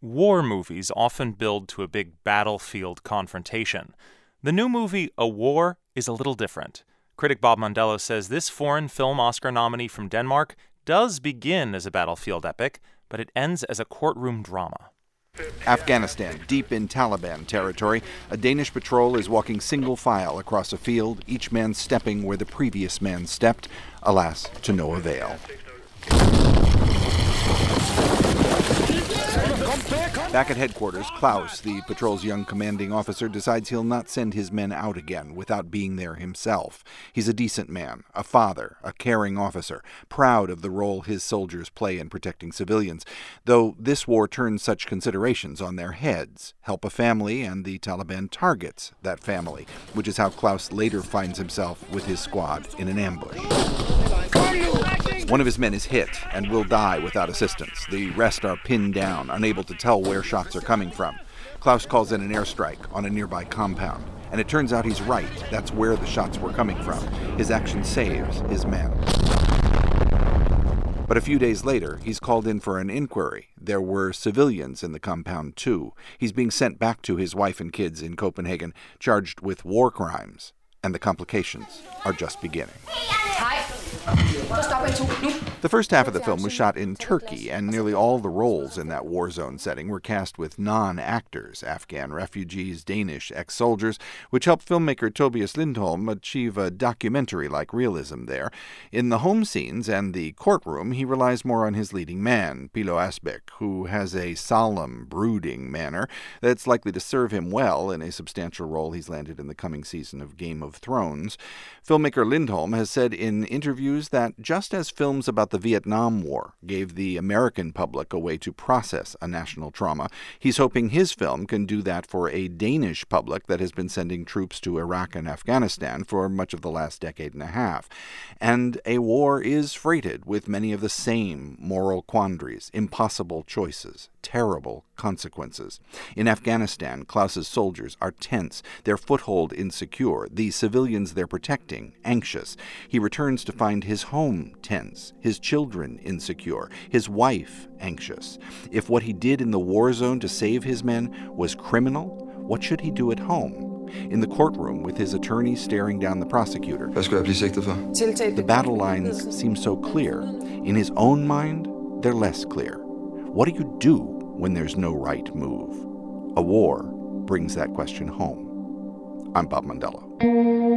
War movies often build to a big battlefield confrontation. The new movie, A War, is a little different. Critic Bob Mondello says this foreign film Oscar nominee from Denmark does begin as a battlefield epic, but it ends as a courtroom drama. Afghanistan, deep in Taliban territory, a Danish patrol is walking single file across a field, each man stepping where the previous man stepped, alas, to no avail. Back at headquarters, Klaus, the patrol's young commanding officer, decides he'll not send his men out again without being there himself. He's a decent man, a father, a caring officer, proud of the role his soldiers play in protecting civilians, though this war turns such considerations on their heads. Help a family, and the Taliban targets that family, which is how Klaus later finds himself with his squad in an ambush. One of his men is hit and will die without assistance. The rest are pinned down, unable to tell where shots are coming from. Klaus calls in an airstrike on a nearby compound, and it turns out he's right. That's where the shots were coming from. His action saves his men. But a few days later, he's called in for an inquiry. There were civilians in the compound, too. He's being sent back to his wife and kids in Copenhagen, charged with war crimes. And the complications are just beginning. The first half of the film was shot in Turkey, and nearly all the roles in that war zone setting were cast with non-actors, Afghan refugees, Danish ex-soldiers, which helped filmmaker Tobias Lindholm achieve a documentary-like realism there. In the home scenes and the courtroom, he relies more on his leading man, Pilo Asbæk, who has a solemn, brooding manner that's likely to serve him well in a substantial role he's landed in the coming season of Game of Thrones. Filmmaker Lindholm has said in interviews that just as films about the Vietnam War gave the American public a way to process a national trauma, he's hoping his film can do that for a Danish public that has been sending troops to Iraq and Afghanistan for much of the last decade and a half. And a war is freighted with many of the same moral quandaries, impossible choices, terrible consequences. In Afghanistan, Klaus's soldiers are tense, their foothold insecure, the civilians they're protecting anxious. He returns to find his home tense, his children insecure, his wife anxious. If what he did in the war zone to save his men was criminal, what should he do at home? In the courtroom, with his attorney staring down the prosecutor, the battle lines seem so clear. In his own mind, they're less clear. What do you do when there's no right move? A war brings that question home. I'm Bob Mondello.